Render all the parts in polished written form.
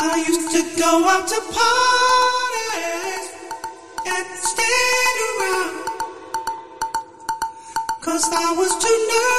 I used to go out to parties and stand around, 'cause I was too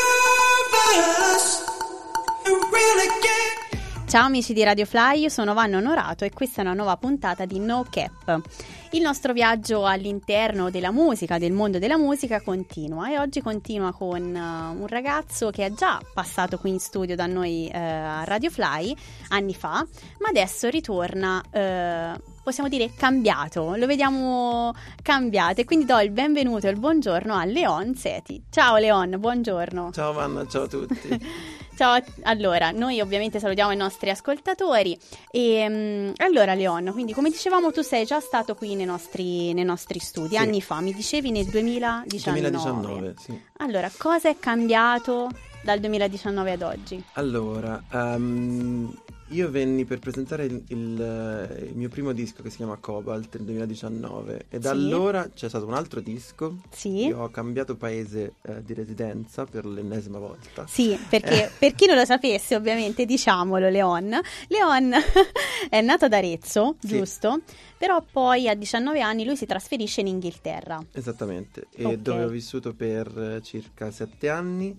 nervous to really get. Ciao amici di Radio Fly, io sono Vanna Onorato e questa è una nuova puntata di No Cap. Il nostro viaggio all'interno della musica, del mondo della musica continua, e oggi continua con un ragazzo che è già passato qui in studio da noi a Radio Fly anni fa, ma adesso ritorna, possiamo dire cambiato, lo vediamo cambiato, e quindi do il benvenuto e il buongiorno a Leon Seti. Ciao Leon, buongiorno. Ciao Vanna, ciao a tutti. Ciao, allora, noi ovviamente salutiamo i nostri ascoltatori e allora Leon, quindi come dicevamo tu sei già stato qui nei nostri studi, sì, anni fa, mi dicevi nel 2019. Sì. Allora, cosa è cambiato dal 2019 ad oggi? Allora, io venni per presentare il mio primo disco che si chiama Cobalt nel 2019 e da allora c'è stato un altro disco. Sì. Io ho cambiato paese di residenza per l'ennesima volta. Sì, perché per chi non lo sapesse, ovviamente diciamolo, Leon è nato ad Arezzo, sì, giusto? Però poi a 19 anni lui si trasferisce in Inghilterra. Esattamente, e dove ho vissuto per circa 7 anni.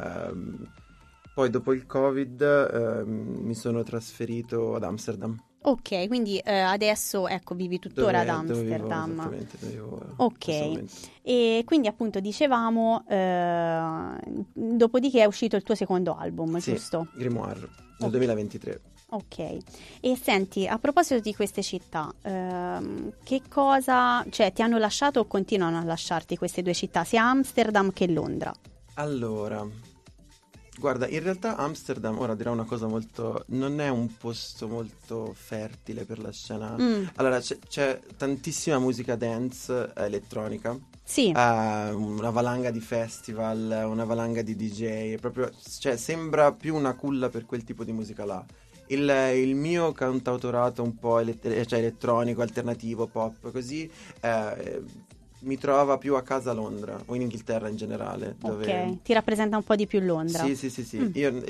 Poi dopo il Covid mi sono trasferito ad Amsterdam. Ok, quindi adesso ecco vivi tuttora ad Amsterdam. Dove vivo ok, e quindi appunto dicevamo dopodiché è uscito il tuo secondo album, sì, giusto? Grimoire, nel 2023. Ok, e senti, a proposito di queste città, che cosa, cioè ti hanno lasciato o continuano a lasciarti queste due città, sia Amsterdam che Londra? Allora, guarda, in realtà Amsterdam, ora dirò una cosa non è un posto molto fertile per la scena. Allora, c'è tantissima musica dance elettronica. Sì. Una valanga di festival, una valanga di DJ, proprio, cioè sembra più una culla per quel tipo di musica là. Il mio cantautorato un po' elettronico, alternativo, pop, così mi trova più a casa a Londra o in Inghilterra in generale. Ok, ti rappresenta un po' di più Londra. Sì. Io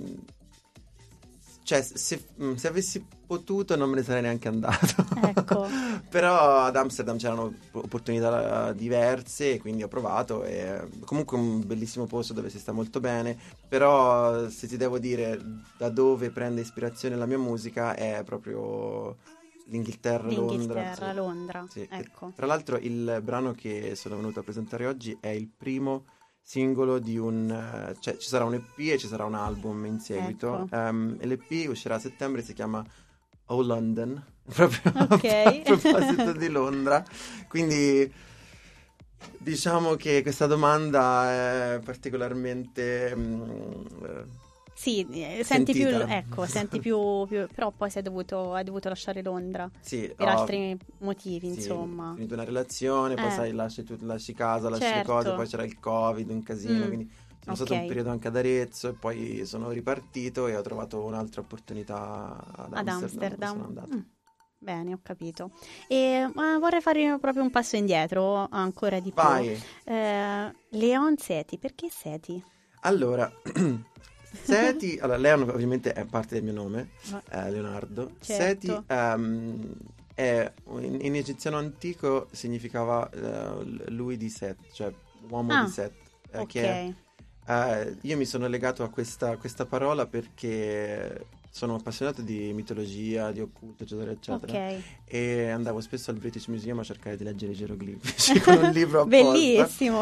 cioè se avessi potuto non me ne sarei neanche andato. Ecco. Però ad Amsterdam c'erano opportunità diverse e quindi ho provato, e comunque un bellissimo posto dove si sta molto bene. Però se ti devo dire da dove prende ispirazione la mia musica è proprio L'Inghilterra, Londra. Sì. Ecco. Tra l'altro il brano che sono venuto a presentare oggi è il primo singolo di cioè ci sarà un EP e ci sarà un album in seguito. Ecco. E l'EP uscirà a settembre, si chiama Oh London, proprio okay. a proposito di Londra. Quindi diciamo che questa domanda è particolarmente sì, senti più, però poi hai dovuto lasciare Londra, sì, per altri motivi, insomma. Ho finito una relazione, poi sai, lasci casa, lasci le cose, poi c'era il Covid, un casino, quindi sono stato un periodo anche ad Arezzo e poi sono ripartito e ho trovato un'altra opportunità ad Amsterdam. Sono andato. Bene, ho capito. E vorrei fare proprio un passo indietro, ancora di più. Vai. Leon Seti, perché Seti? Allora, Seti, allora Leon ovviamente è parte del mio nome, Leonardo. Certo. Seti è in egiziano antico significava lui di Set, cioè uomo di Set. Ok. Io mi sono legato a questa parola perché sono appassionato di mitologia, di occulto, eccetera, eccetera. Okay. E andavo spesso al British Museum a cercare di leggere i geroglifici con un libro apposta. Bellissimo!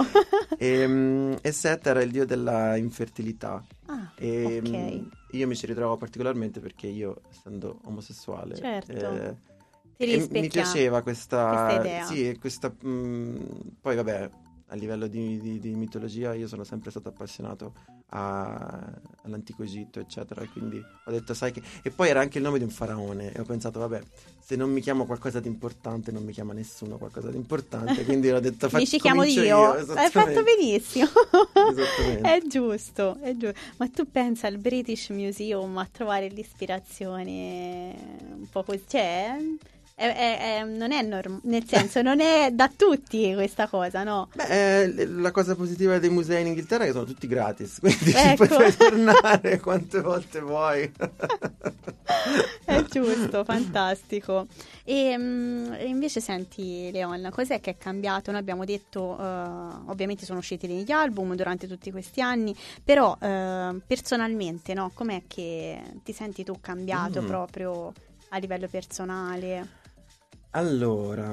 E Set era il dio della infertilità. Ok. Io mi ci ritrovo particolarmente perché io, essendo omosessuale, certo. mi piaceva questa idea. Sì, poi vabbè, a livello di mitologia io sono sempre stato appassionato all'antico Egitto, eccetera, e quindi ho detto, sai che... E poi era anche il nome di un faraone e ho pensato, vabbè, se non mi chiamo qualcosa di importante non mi chiama nessuno qualcosa di importante, quindi ho detto, mi ci chiamo io. Hai fatto benissimo. Esattamente. È giusto. Ma tu pensa al British Museum a trovare l'ispirazione un po' così, cioè... non è nel senso, non è da tutti questa cosa, no? Beh, la cosa positiva dei musei in Inghilterra è che sono tutti gratis, quindi ci puoi tornare quante volte vuoi. È giusto, fantastico. E invece senti Leon, cos'è che è cambiato? Noi abbiamo detto, ovviamente sono usciti degli album durante tutti questi anni, però personalmente, no? Com'è che ti senti tu cambiato proprio a livello personale? Allora,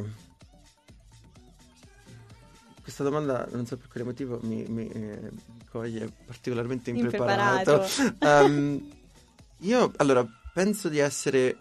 questa domanda, non so per quale motivo, mi coglie particolarmente impreparato. Io, allora, penso di essere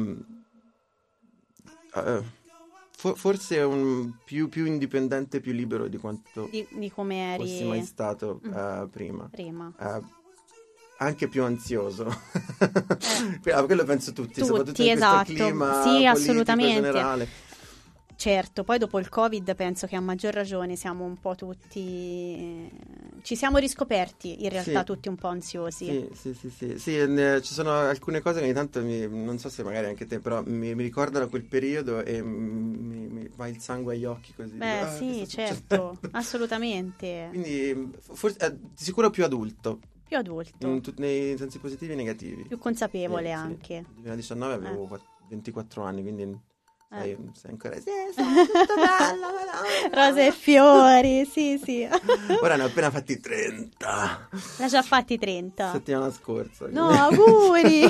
forse più indipendente, più libero di quanto Di come eri fossi mai stato prima. prima. Anche più ansioso. Quello penso tutti, soprattutto in esatto. questo clima Sì, politico assolutamente. generale. Certo, poi dopo il Covid penso che a maggior ragione siamo un po' tutti, ci siamo riscoperti in realtà Sì. tutti un po' ansiosi. Sì, ci sono alcune cose che ogni tanto non so se magari anche te, però mi ricordano quel periodo e mi va il sangue agli occhi così. Beh, Dico, sì, che sta certo, succedendo? assolutamente. Quindi forse di sicuro più adulto, Più adulto, nei sensi positivi e negativi. più consapevole Sì. anche. Nel 2019 avevo 24 anni, quindi sei ancora... Sì, tutto bello, rose e fiori, sì. Ora ne ho appena fatti 30. L'ha già fatti 30. Settimana scorsa. No, auguri!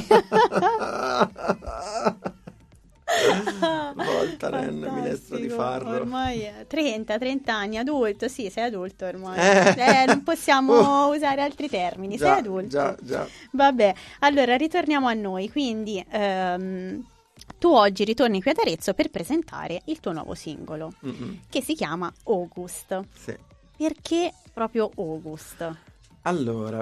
Voltaren, minestra di farro. Ormai è 30 anni, adulto, sì, sei adulto ormai. Non possiamo usare altri termini, Già, sei adulto. Già. Vabbè, allora ritorniamo a noi, quindi tu oggi ritorni qui ad Arezzo per presentare il tuo nuovo singolo, che si chiama August. Sì. Perché proprio August? Allora,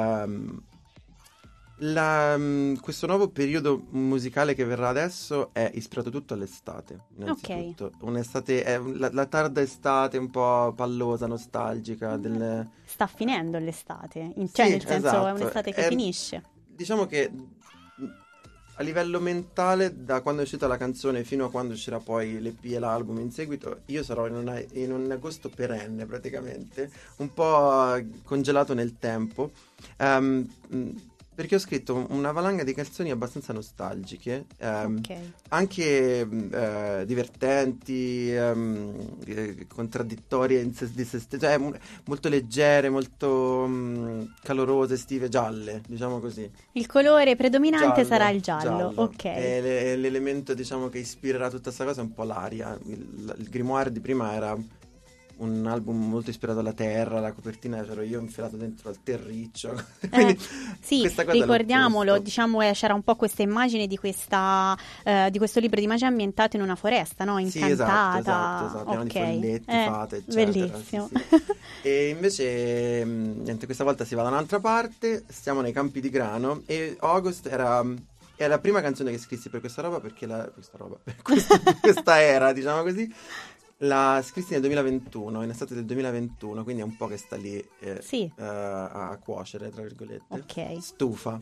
questo nuovo periodo musicale che verrà adesso è ispirato tutto all'estate, innanzitutto. Un'estate, è la tarda estate un po' pallosa, nostalgica. Sta finendo l'estate, Sì, cioè nel senso esatto. è un'estate che finisce. Diciamo che a livello mentale, da quando è uscita la canzone fino a quando uscirà poi l'EP e l'album in seguito, io sarò in un agosto perenne praticamente, un po' congelato nel tempo, perché ho scritto una valanga di canzoni abbastanza nostalgiche, anche divertenti, contraddittorie di se stesse, cioè molto leggere, molto calorose, estive, gialle, diciamo così. Il colore predominante Giallo, sarà il giallo. Ok. E l'elemento, diciamo, che ispirerà tutta questa cosa è un po' l'aria. Il Grimoire di prima era un album molto ispirato alla terra, la copertina c'ero io infilato dentro al terriccio. Quindi sì, questa cosa ricordiamolo, l'ho diciamo c'era un po' questa immagine di questo libro di magia ambientato in una foresta, no? Incantata. Esatto, pieno di Ok. folletti, fate, eccetera. Bellissimo. Sì. E invece, niente, questa volta si va da un'altra parte, stiamo nei campi di grano e August è la prima canzone che scrissi per questa roba, perché questa era, diciamo così. La scrissi nel 2021, in estate del 2021, quindi è un po' che sta lì a cuocere, tra virgolette. Ok. Stufa.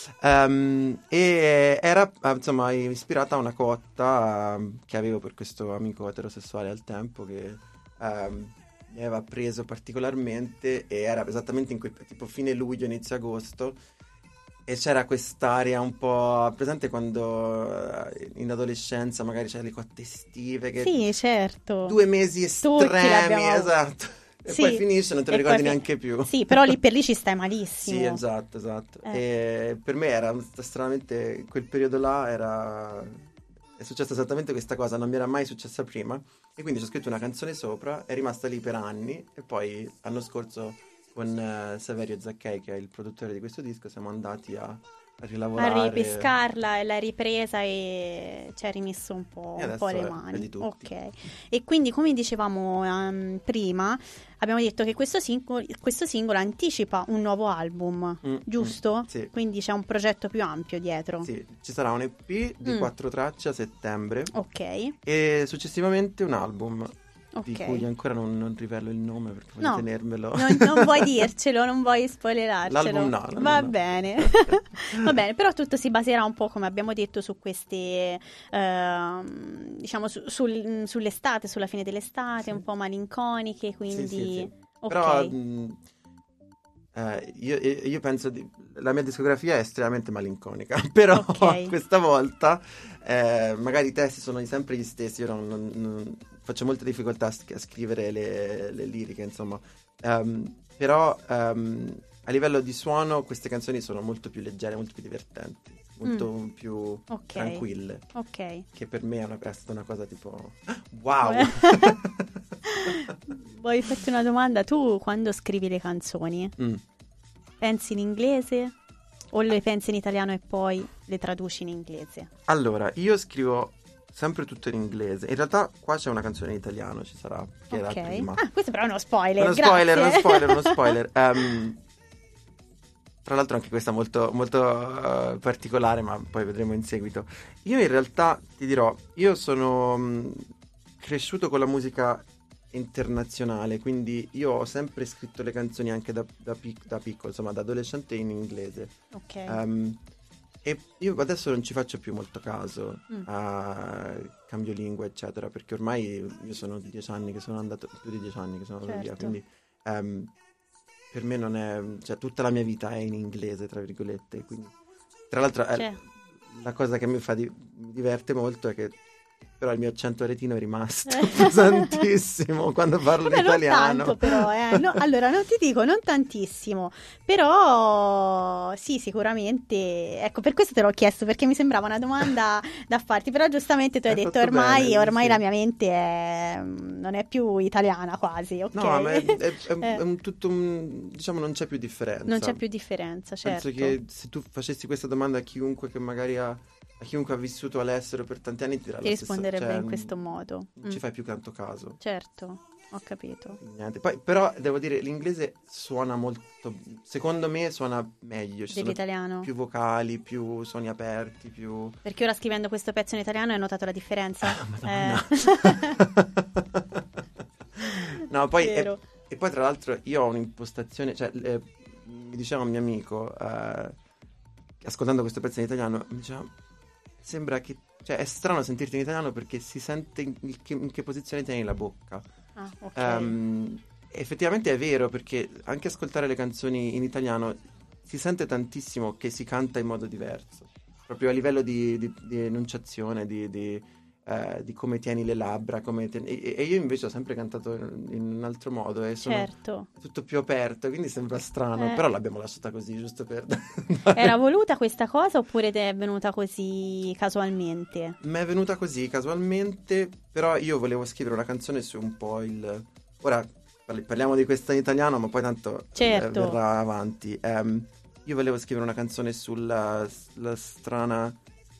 E era, insomma, ispirata a una cotta che avevo per questo amico eterosessuale al tempo che mi aveva preso particolarmente, e era esattamente in quel tipo fine luglio, inizio agosto. E c'era quest'aria un po' presente quando in adolescenza magari c'è le cotte estive che Sì, certo. 2 mesi estremi, esatto. E poi finisce, non te lo ricordi neanche più. Sì, però lì per lì ci stai malissimo. Sì, esatto. E per me era stranamente, quel periodo là è successa esattamente questa cosa, non mi era mai successa prima. E quindi ci ho scritto una canzone sopra, è rimasta lì per anni, e poi l'anno scorso con Saverio Zacchei, che è il produttore di questo disco, siamo andati a rilavorare, a ripescarla, e l'hai ripresa e ci hai rimesso un po' le mani. Ok. E quindi, come dicevamo prima, abbiamo detto che questo singolo anticipa un nuovo album, giusto? Sì. Quindi c'è un progetto più ampio dietro. Sì, ci sarà un EP di 4 tracce a settembre. Ok. E successivamente un album. Okay. Di cui ancora non rivelo il nome perché voglio tenermelo. Non vuoi dircelo, non vuoi spoilerarcelo. L'album Va bene. Va bene, però tutto si baserà un po', come abbiamo detto, su queste diciamo sull'estate, sulla fine dell'estate, un po' malinconiche, quindi sì. Okay. Però io penso la mia discografia è estremamente malinconica, però Ok. questa volta magari i testi sono sempre gli stessi, io faccio molta difficoltà a scrivere le liriche, insomma. Però a livello di suono queste canzoni sono molto più leggere, molto più divertenti, molto più Ok. tranquille, Ok. che per me è stata una cosa tipo wow! Vuoi farti una domanda? Tu quando scrivi le canzoni Mm. pensi in inglese o le pensi in italiano e poi le traduci in inglese? Allora, io scrivo sempre tutto in inglese. In realtà qua c'è una canzone in italiano, ci sarà, che è la Ok. prima. Ah, questo però è uno spoiler. Uno spoiler, uno grazie. spoiler, uno spoiler. Tra l'altro anche questa molto, molto particolare, ma poi vedremo in seguito. Io in realtà ti dirò, io sono cresciuto con la musica internazionale, quindi io ho sempre scritto le canzoni anche da piccolo, insomma da adolescente in inglese. Ok. E io adesso non ci faccio più molto caso Mm. a cambio lingua, eccetera, perché ormai io sono 10 anni che sono andato, più di 10 anni che sono andato via, Certo. quindi per me non è, cioè tutta la mia vita è in inglese, tra virgolette, quindi tra l'altro Cioè, la cosa che mi mi diverte molto è che però il mio accento aretino è rimasto pesantissimo quando parlo in vabbè, non italiano. tanto però, no, allora non ti dico non tantissimo, però sì, sicuramente, ecco, per questo te l'ho chiesto, perché mi sembrava una domanda da farti, però giustamente tu hai Hai detto fatto bene, ormai sì. la mia mente non è più italiana quasi, ok? No, ma è Eh, tutto diciamo non c'è più differenza. non c'è più differenza, certo. Penso che se tu facessi questa domanda a chiunque che magari a chiunque ha vissuto all'estero per tanti anni ti dirà Ti la stessa, risponderebbe cioè, in questo modo. non ci fai più tanto caso. Certo, ho capito. Niente. Poi, però devo dire, l'inglese suona molto, secondo me suona meglio, ci sono Dell'italiano. più vocali, più suoni aperti, più... Perché ora scrivendo questo pezzo in italiano hai notato la differenza? Madonna. No, poi Vero. e poi tra l'altro io ho un'impostazione, cioè mi diceva un mio amico, ascoltando questo pezzo in italiano, mi diceva, sembra che, cioè è strano sentirti in italiano perché si sente in che posizione tieni la bocca. Ah, ok. Effettivamente è vero, perché anche ascoltare le canzoni in italiano si sente tantissimo che si canta in modo diverso, proprio a livello di enunciazione, di come tieni le labbra, e io invece ho sempre cantato in un altro modo e sono Certo. tutto più aperto, quindi sembra strano, però l'abbiamo lasciata così, giusto per... Era voluta questa cosa oppure ti è venuta così casualmente? Mi è venuta così casualmente, però io volevo scrivere una canzone su un po' il... Ora parliamo di questa in italiano, ma poi tanto Certo. verrà avanti. Io volevo scrivere una canzone sulla la strana...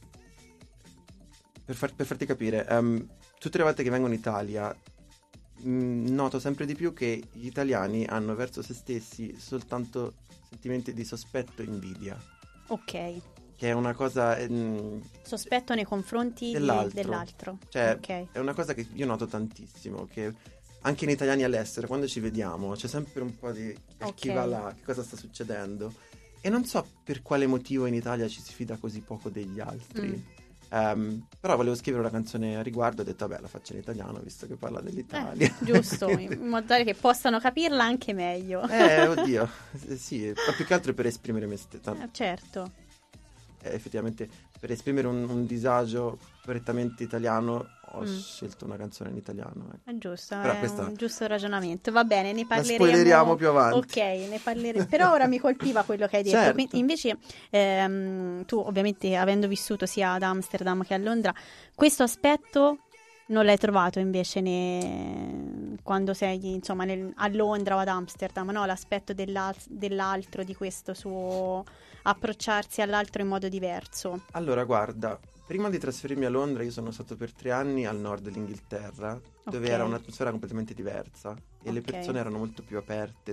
Per farti capire, tutte le volte che vengo in Italia noto sempre di più che gli italiani hanno verso se stessi soltanto sentimenti di sospetto e invidia, Ok. che è una cosa... Sospetto nei confronti dell'altro. Cioè, Ok. è una cosa che io noto tantissimo, che anche in italiani all'estero, quando ci vediamo, c'è sempre un po' di chi Ok. va là, che cosa sta succedendo. E non so per quale motivo in Italia ci si fida così poco degli altri. Però volevo scrivere una canzone a riguardo, ho detto vabbè la faccio in italiano visto che parla dell'Italia. Giusto, in modo tale che possano capirla anche meglio. Oddio, sì, ma più che altro per esprimere me stesso. Certo. Effettivamente per esprimere un disagio prettamente italiano ho scelto una canzone in italiano. È giusto, Però è questa un giusto ragionamento. Va bene, ne la parleremo. spoileriamo più avanti. Ok, ne parleremo. Però ora mi colpiva quello che hai detto. Certo. Quindi, invece, tu ovviamente avendo vissuto sia ad Amsterdam che a Londra, questo aspetto non l'hai trovato invece quando sei insomma a Londra o ad Amsterdam, no? L'aspetto dell'altro, di questo suo approcciarsi all'altro in modo diverso. Allora, guarda, prima di trasferirmi a Londra io sono stato per 3 anni al nord dell'Inghilterra, dove Ok. era un'atmosfera completamente diversa e le Ok. persone erano molto più aperte,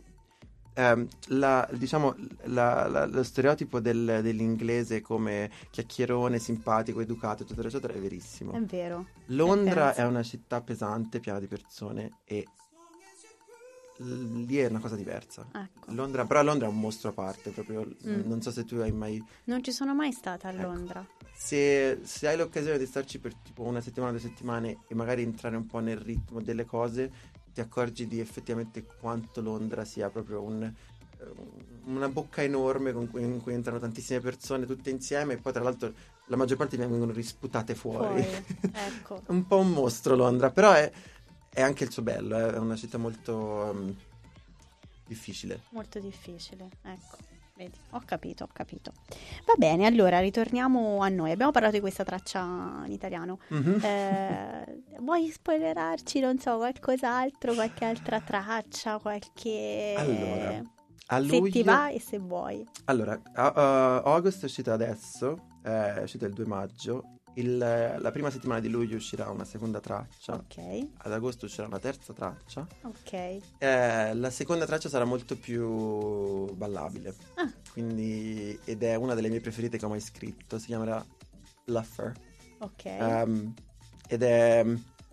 diciamo, lo stereotipo dell'inglese come chiacchierone, simpatico, educato, eccetera, eccetera, è verissimo. È vero. Londra penso. è una città pesante, piena di persone e lì è una cosa diversa. Ecco. Però Londra è un mostro a parte, proprio, Mm. non so se tu hai mai... Non ci sono mai stata a Ecco. Londra. Se hai l'occasione di starci per tipo una settimana, 2 settimane e magari entrare un po' nel ritmo delle cose, ti accorgi di effettivamente quanto Londra sia proprio una bocca enorme in cui entrano tantissime persone tutte insieme, e poi tra l'altro la maggior parte vengono risputate fuori. Ecco. Un po' un mostro Londra, però è anche il suo bello, è una città molto difficile. Molto difficile, ecco. Vedi, ho capito. Va bene, allora ritorniamo a noi. Abbiamo parlato di questa traccia in italiano. Vuoi spoilerarci, non so, qualcos'altro, qualche altra traccia, qualche... Allora, a se luglio... ti va e se vuoi. Allora, August è uscita adesso, è uscita il 2 maggio. La prima settimana di luglio uscirà una seconda traccia. Ok. Ad agosto uscirà una terza traccia. Ok. La seconda traccia sarà molto più ballabile. Quindi, ed è una delle mie preferite che ho mai scritto. Si chiamerà Bluffer. Ok. Ed è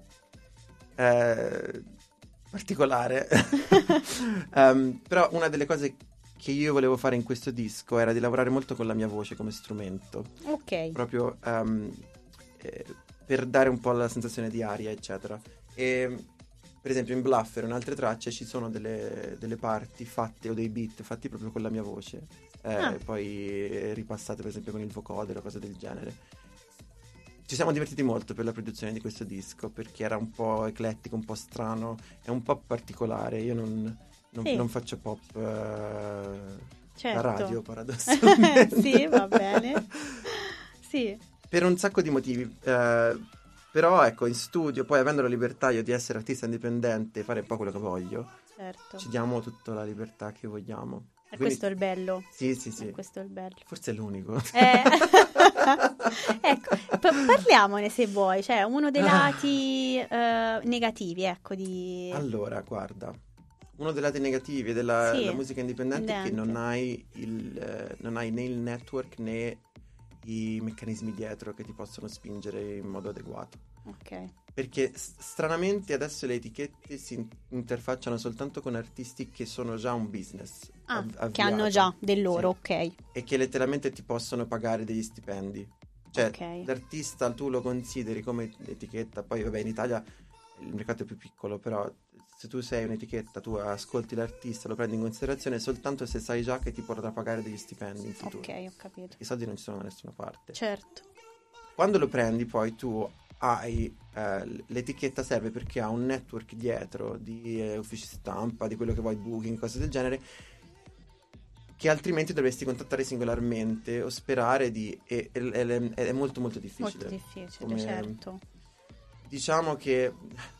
particolare. Però una delle cose che io volevo fare in questo disco era di lavorare molto con la mia voce come strumento. Ok. Proprio per dare un po' la sensazione di aria, eccetera. E per esempio in Bluffer, in altre tracce, ci sono delle parti fatte, o dei beat fatti proprio con la mia voce, poi ripassate per esempio con il vocoder o cose del genere. Ci siamo divertiti molto per la produzione di questo disco, perché era un po' eclettico, un po' strano, è un po' particolare. Io non faccio pop da radio, paradossalmente. Sì, va bene. Sì. Per un sacco di motivi, però ecco, in studio, poi avendo la libertà io di essere artista indipendente e fare un po' quello che voglio, Certo. ci diamo tutta la libertà che vogliamo. E Quindi, questo è il bello. Sì. Questo è il bello. Forse è l'unico. Ecco, parliamone se vuoi, cioè uno dei lati negativi, ecco, di... Allora, guarda, uno dei lati negativi della musica indipendente è che non hai né il network né i meccanismi dietro che ti possono spingere in modo adeguato. Ok. Perché stranamente adesso le etichette si interfacciano soltanto con artisti che sono già un business che hanno già del loro, sì. Ok. E che letteralmente ti possono pagare degli stipendi. Cioè, l'artista tu lo consideri come etichetta, poi vabbè in Italia il mercato è più piccolo, però se tu sei un'etichetta, tu ascolti l'artista, lo prendi in considerazione soltanto se sai già che ti potrà pagare degli stipendi in futuro. Ok, ho capito. I soldi non ci sono da nessuna parte. Certo. Quando lo prendi poi tu hai l'etichetta serve perché ha un network dietro di uffici stampa, di quello che vuoi, booking, cose del genere, che altrimenti dovresti contattare singolarmente o sperare è molto molto difficile. Molto difficile, certo. Diciamo che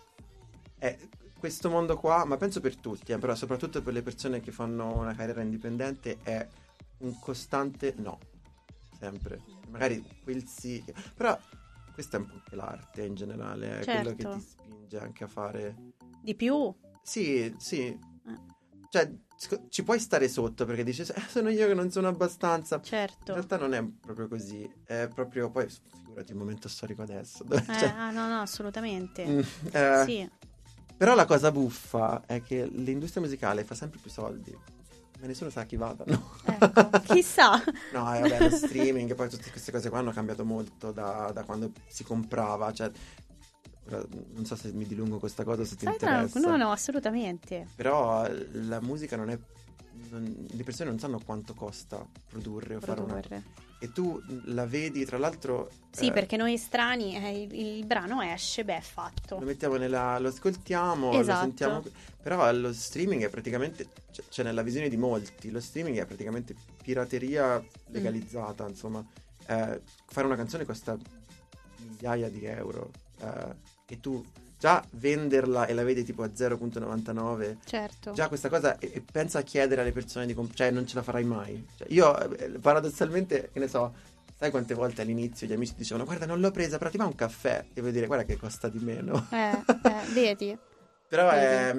questo mondo qua, ma penso per tutti, però soprattutto per le persone che fanno una carriera indipendente, è un costante no, sempre. Magari quel sì, però questa è un po' anche l'arte in generale, è quello che ti spinge anche a fare di più. Sì. Cioè ci puoi stare sotto perché dici sono io che non sono abbastanza. Certo. In realtà non è proprio così, è proprio, poi figurati il momento storico adesso. No, assolutamente. Sì. Però la cosa buffa è che l'industria musicale fa sempre più soldi, ma nessuno sa a chi vadano. Ecco, chissà. No, vabbè, lo streaming e poi tutte queste cose qua hanno cambiato molto da quando si comprava, cioè non so se mi dilungo questa cosa, se ti interessa. No, assolutamente. Però la musica le persone non sanno quanto costa produrre o fare una... E tu la vedi, tra l'altro... Sì, perché noi estranei, il brano esce, è fatto. Lo mettiamo lo ascoltiamo, esatto. Lo sentiamo... Però lo streaming è praticamente... Cioè nella visione di molti, lo streaming è praticamente pirateria legalizzata, insomma. Fare una canzone costa migliaia di euro. E tu già venderla e la vedi tipo a 0,99, certo. Già questa cosa, e pensa a chiedere alle persone cioè non ce la farai mai. Cioè, io paradossalmente, che ne so, sai quante volte all'inizio gli amici dicevano guarda non l'ho presa, però ti va un caffè, e vuol dire guarda che costa di meno. Vedi. Però è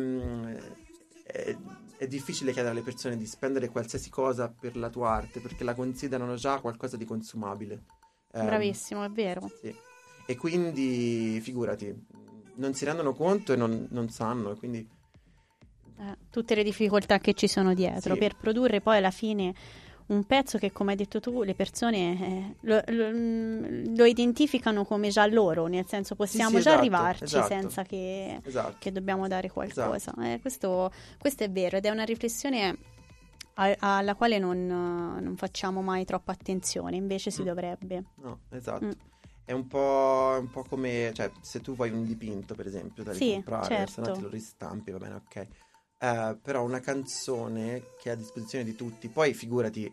difficile chiedere alle persone di spendere qualsiasi cosa per la tua arte, perché la considerano già qualcosa di consumabile. Bravissimo, è vero. Sì. E quindi, figurati, non si rendono conto e non sanno, e quindi... tutte le difficoltà che ci sono dietro per produrre poi alla fine un pezzo che, come hai detto tu, le persone lo identificano come già loro, nel senso possiamo già arrivarci senza che dobbiamo dare qualcosa. Questo è vero, ed è una riflessione alla quale non facciamo mai troppa attenzione, invece si dovrebbe. No, esatto. È un po' come, cioè, se tu vuoi un dipinto, per esempio, da Sì, ricomprare, certo. se no te lo ristampi, va bene, ok. Però una canzone che è a disposizione di tutti, poi figurati,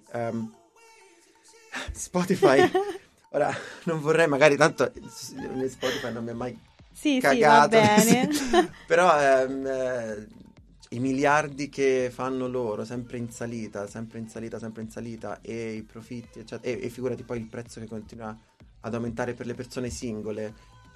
Spotify, ora non vorrei magari, tanto Spotify non mi ha mai Sì, cagato, sì, va bene. però i miliardi che fanno loro, sempre in salita, e i profitti, eccetera, e figurati poi il prezzo che continua ad aumentare per le persone singole,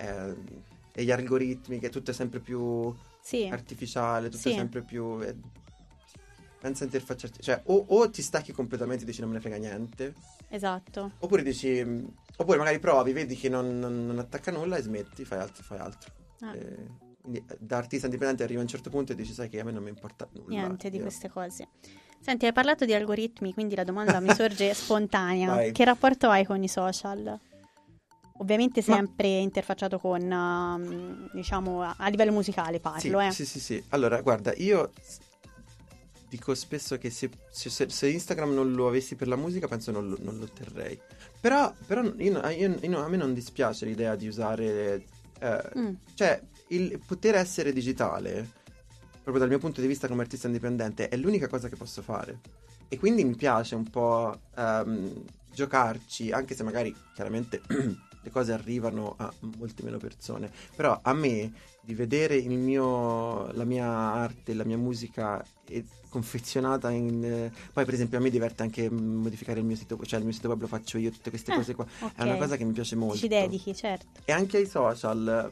e gli algoritmi, che tutto è sempre più Sì, artificiale, tutto sì. è sempre più... pensa a interfacciarti, cioè o ti stacchi completamente e dici non me ne frega niente, Esatto. oppure dici, oppure magari provi, vedi che non attacca nulla e smetti, fai altro. Ah. Quindi da artista indipendente arriva a un certo punto e dici, sai che a me non mi importa nulla. Niente di Io- queste cose. Senti, hai parlato di algoritmi, quindi la domanda mi sorge spontanea. Vai. Che rapporto hai con i social? Ovviamente Ma- sempre interfacciato con, diciamo, a livello musicale parlo, Sì. Allora, guarda, io dico spesso che se Instagram non lo avessi per la musica, penso non lo terrei. Però a me non dispiace l'idea di usare... cioè, il poter essere digitale, proprio dal mio punto di vista come artista indipendente, è l'unica cosa che posso fare. E quindi mi piace un po' giocarci, anche se magari chiaramente le cose arrivano a molte meno persone. Però a me di vedere la mia arte, la mia musica confezionata in... Poi per esempio a me diverte anche modificare il mio sito, cioè il mio sito web lo faccio io, tutte queste cose qua. ok. È una cosa che mi piace molto. Ci dedichi, certo. E anche ai social.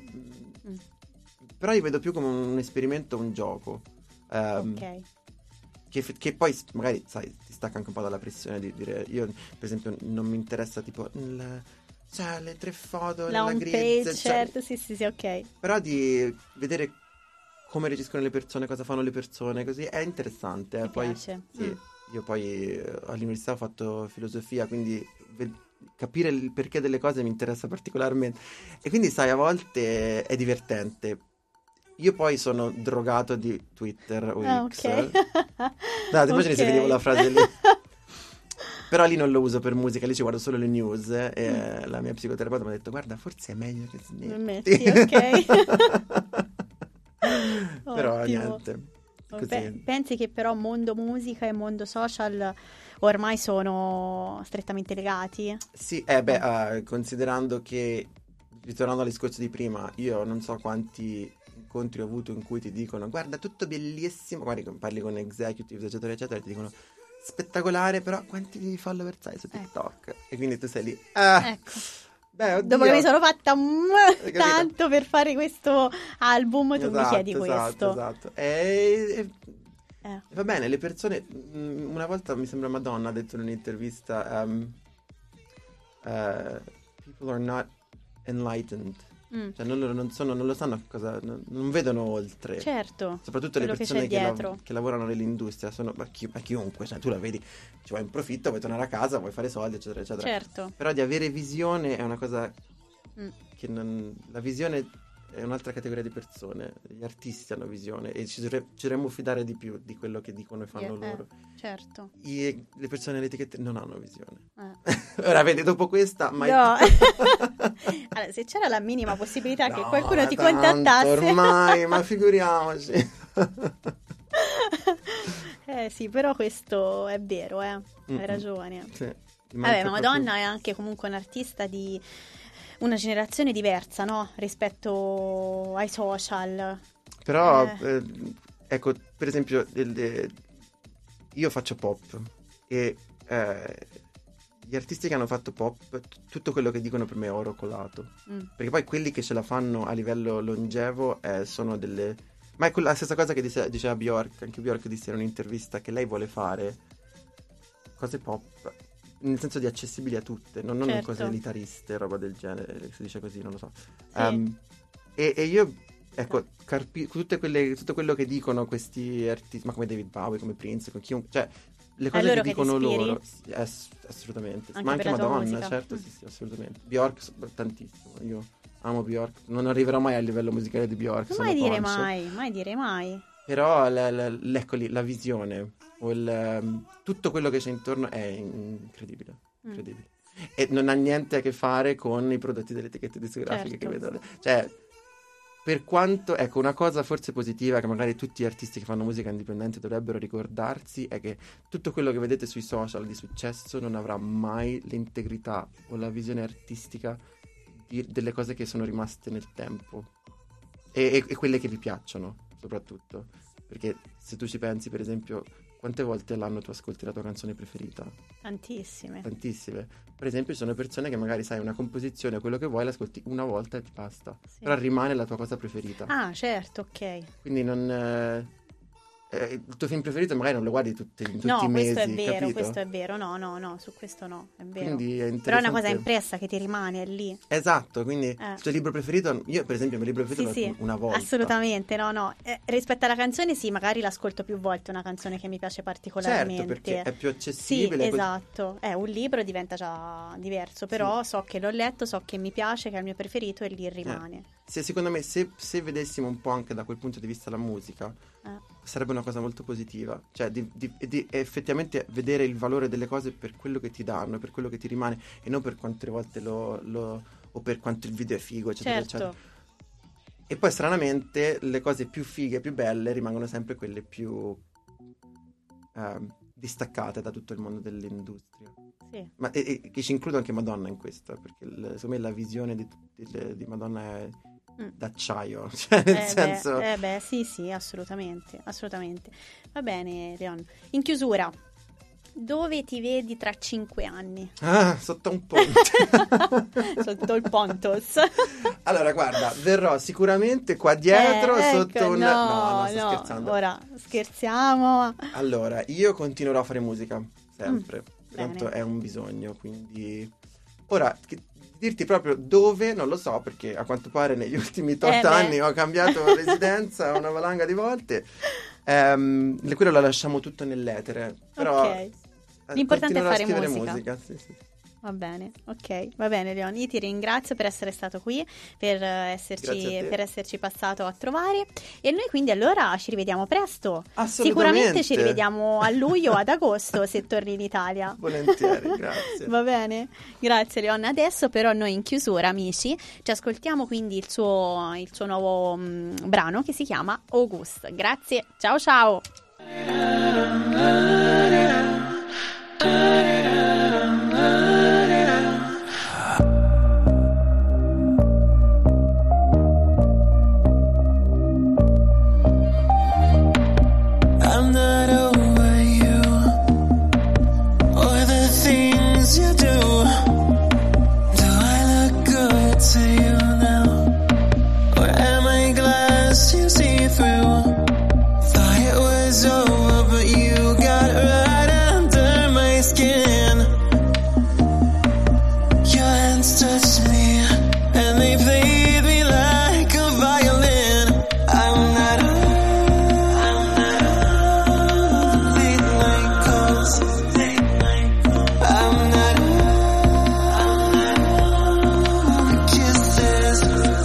Però io vedo più come un esperimento, un gioco. Ok. Che poi magari, sai, ti stacca anche un po' dalla pressione di dire... Io, per esempio, non mi interessa tipo... cioè, le 3 foto, La la home grid, page, cioè, certo, sì, ok. però di vedere come reagiscono le persone, cosa fanno le persone, così è interessante. Mi Poi, piace. sì, io poi all'università ho fatto filosofia, quindi capire il perché delle cose mi interessa particolarmente. E quindi, sai, a volte è divertente. Io poi sono drogato di Twitter o X. Ok. No, ti immagini se Ok. vedevo la frase lì. Però lì non lo uso per musica, lì ci guardo solo le news, e la mia psicoterapeuta mi ha detto, guarda, forse è meglio che smetti. Smetti, ok. Però Ottimo. niente, così. Pensi che però mondo musica e mondo social ormai sono strettamente legati? Sì, considerando che, ritornando al discorso di prima, io non so quanti incontri ho avuto in cui ti dicono, guarda, tutto bellissimo, guarda, parli con executives, eccetera, eccetera, e ti dicono, spettacolare, però quanti follower hai su TikTok? E quindi tu sei lì, Ecco. beh, oddio. Dopo che mi sono fatta capito? tanto per fare questo album, tu mi chiedi questo. Esatto. E Eh. va bene, le persone... Una volta mi sembra Madonna ha detto in un'intervista, people are not enlightened. Cioè non lo sanno cosa, non vedono oltre. Certo. Soprattutto le quello che persone c'è dietro. che lavorano nell'industria, sono ma chiunque, cioè tu la vedi, ci vuoi un profitto, vuoi tornare a casa, vuoi fare soldi, eccetera, eccetera. Certo. Però di avere visione è una cosa Mm. che la visione è un'altra categoria di persone, gli artisti hanno visione e ci dovremmo fidare di più di quello che dicono e fanno loro. Certo. Le persone alle etichette non hanno visione. Eh. Ora vedi, dopo questa, mai... No. Allora, se c'era la minima possibilità che No, qualcuno ti tanto, contattasse. ormai, ma figuriamoci. Sì, però questo è vero, hai Mm-mm. ragione. Sì, ti Vabbè, manca Madonna proprio- è anche comunque un artista di una generazione diversa, no? Rispetto ai social. Però, ecco, per esempio, io faccio pop e gli artisti che hanno fatto pop, tutto quello che dicono per me è oro colato. Perché poi quelli che ce la fanno a livello longevo sono delle... Ma è la stessa cosa che diceva Bjork, anche Bjork disse in un'intervista che lei vuole fare cose pop, nel senso di accessibili a tutte, non Certo. cose elitariste, roba del genere, si dice così, non lo so. Sì. E io, ecco, tutto quello che dicono questi artisti, ma come David Bowie, come Prince, con chiunque, cioè le cose loro che che ti dicono ispiri? loro, sì, assolutamente, Anche ma anche per la tua Madonna, musica? certo, sì, assolutamente. Bjork, tantissimo, io amo Bjork, non arriverò mai al livello musicale di Bjork, Non sono mai dire conscio. mai, mai dire mai. Però ecco lì, la visione o tutto quello che c'è intorno è incredibile. E non ha niente a che fare con i prodotti delle etichette discografiche che vedo. Cioè, per quanto, ecco, una cosa forse positiva che magari tutti gli artisti che fanno musica indipendente dovrebbero ricordarsi è che tutto quello che vedete sui social di successo non avrà mai l'integrità o la visione artistica delle cose che sono rimaste nel tempo e quelle che vi piacciono soprattutto, perché se tu ci pensi, per esempio, quante volte all'anno tu ascolti la tua canzone preferita? Tantissime. Per esempio ci sono persone che magari sai una composizione o quello che vuoi l'ascolti una volta e ti basta, Sì. però rimane la tua cosa preferita. Ah, certo, ok. Quindi non il tuo film preferito magari non lo guardi tutti i mesi, questo è vero, capito? questo è vero. No, su questo no, è vero. Quindi è interessante. Però è una cosa impressa che ti rimane, è lì. Esatto, quindi il tuo libro preferito, io per esempio il mio libro preferito Sì, una volta. assolutamente, no. Rispetto alla canzone sì, magari l'ascolto più volte, una canzone che mi piace particolarmente. Certo, perché è più accessibile. Sì, esatto. Un libro diventa già diverso, però so che l'ho letto, so che mi piace, che è il mio preferito e lì rimane. Secondo me se vedessimo un po' anche da quel punto di vista la musica, sarebbe una cosa molto positiva, cioè di effettivamente vedere il valore delle cose per quello che ti danno, per quello che ti rimane e non per quante volte o per quanto il video è figo, eccetera, eccetera. E poi stranamente le cose più fighe, più belle rimangono sempre quelle più distaccate da tutto il mondo dell'industria. Sì. Ma che ci includo anche Madonna in questo, perché secondo me la visione di Madonna è d'acciaio, cioè nel senso... Sì, assolutamente. Va bene, Leon. In chiusura, dove ti vedi tra 5 anni? Sotto un ponte. Sotto il Pontos. Allora, guarda, verrò sicuramente qua dietro sotto un... No, sto scherzando. Ora scherziamo. Allora, io continuerò a fare musica, sempre. Tanto Bene. è un bisogno, quindi... Ora, dirti proprio dove, non lo so, perché a quanto pare negli ultimi 8 anni ho cambiato residenza una valanga di volte. Quello la lasciamo tutto nell'etere, però... Ok. L'importante è fare musica. Sì. Va bene, ok. Va bene, Leon, io ti ringrazio per essere stato qui, per esserci passato a trovare. E noi quindi allora ci rivediamo presto. Sicuramente ci rivediamo a luglio o ad agosto se torni in Italia. Volentieri, grazie. Va bene? Grazie, Leon. Adesso però noi in chiusura, amici, ci ascoltiamo quindi il suo nuovo brano che si chiama August. Grazie, ciao ciao. I'm not over you or the things you do. Do I look good to you now, or am I glass you see through? Thought it was over, but you got right under my skin. Your hands touched me and they played me like a violin. I'm not late night calls. I'm not kisses.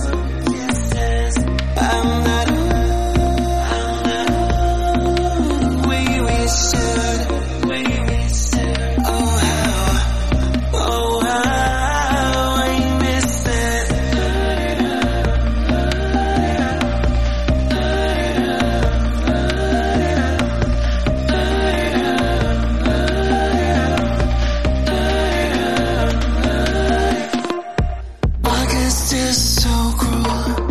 I'm not we should. Oh how I miss it. August is so cruel.